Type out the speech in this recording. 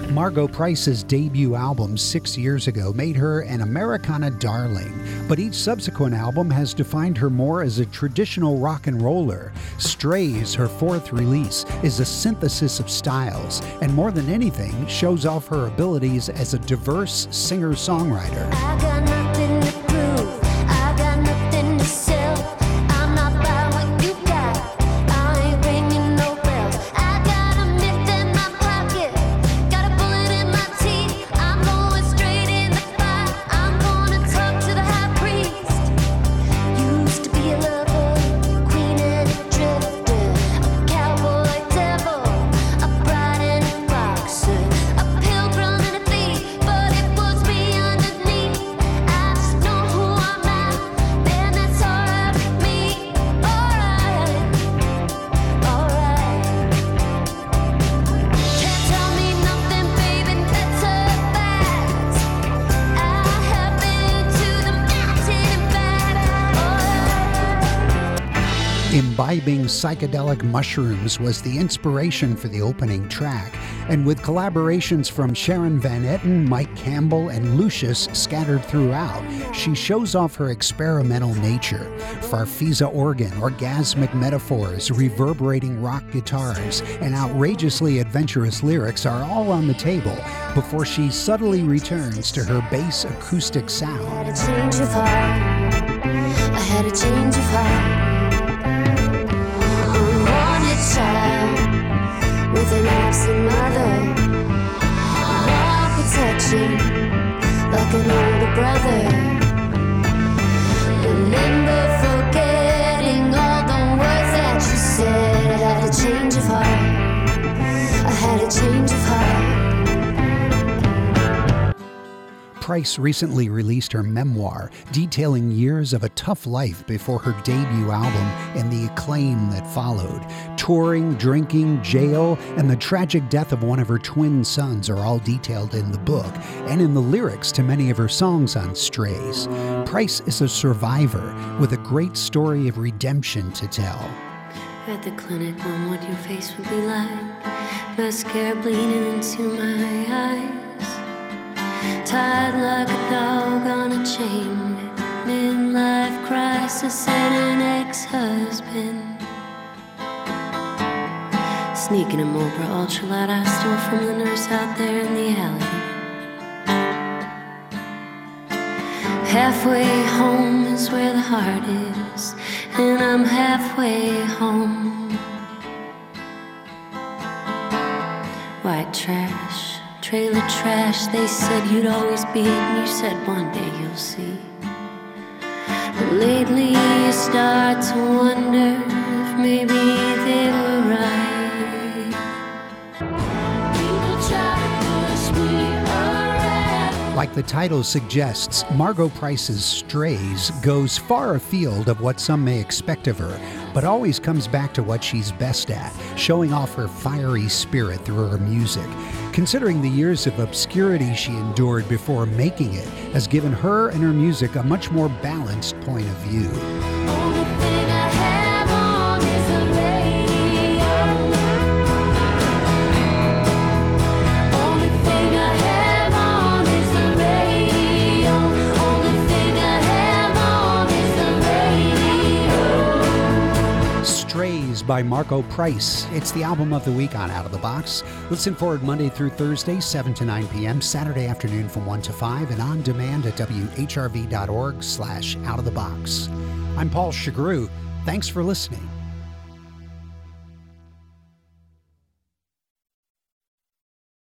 Margo Price's debut album 6 years ago made her an Americana darling, but each subsequent album has defined her more as a traditional rock and roller. Strays, her fourth release, is a synthesis of styles, and more than anything, shows off her abilities as a diverse singer-songwriter. I got nothing to prove, I got nothing to sell. I'm not buying what you got, I ain't ringing no bells. I got a myth in my pocket, got a bullet in my teeth. I'm going straight in the fire, I'm gonna talk to the high priest. Used to be a lover, queen and a drifter, a cowboy devil, a bride and a boxer, a pilgrim and a thief, but it was me underneath. I just know who I'm at, man, that's alright with me. Alright, alright. Can't tell me nothing, baby, that's a fact. I have been to the mountain and back. Imbibing psychedelic mushrooms was the inspiration for the opening track, and with collaborations from Sharon Van Etten, Mike Campbell, and Lucius scattered throughout, she shows off her experimental nature. Farfisa organ, orgasmic metaphors, reverberating rock guitars, and outrageously adventurous lyrics are all on the table before she subtly returns to her bass acoustic sound. Had a change of heart. I had a change of heart. Unwanted child with an absent mother. More protection like an older brother. Remember forgetting all the words that you said. I had a change of heart. I had a change of heart. Price recently released her memoir, detailing years of a tough life before her debut album and the acclaim that followed. Touring, drinking, jail, and the tragic death of one of her twin sons are all detailed in the book and in the lyrics to many of her songs on Strays. Price is a survivor with a great story of redemption to tell. At the clinic on what your face would be like, mascara bleeding into my eyes. Tied like a dog on a chain, midlife crisis and an ex-husband. Sneaking a Marlboro ultralight I stole from the nurse out there in the alley. Halfway home is where the heart is, and I'm halfway home. White trash, trailer trash, they said you'd always be it, and you said one day you'll see. But lately you start to wonder if maybe they were right. People try to push me around. Like the title suggests, Margo Price's Strays goes far afield of what some may expect of her, but always comes back to what she's best at, showing off her fiery spirit through her music. Considering the years of obscurity she endured before making it has given her and her music a much more balanced point of view. Only thing I have on is the radio. Only thing I have on is the radio. Only thing I have on is the radio. Strays by Margo Price. It's the album of the week on Out of the Box. Listen forward Monday through Thursday, 7 to 9 p.m., Saturday afternoon from 1 to 5, and on demand at whrv.org/outofthebox. I'm Paul Chagru. Thanks for listening.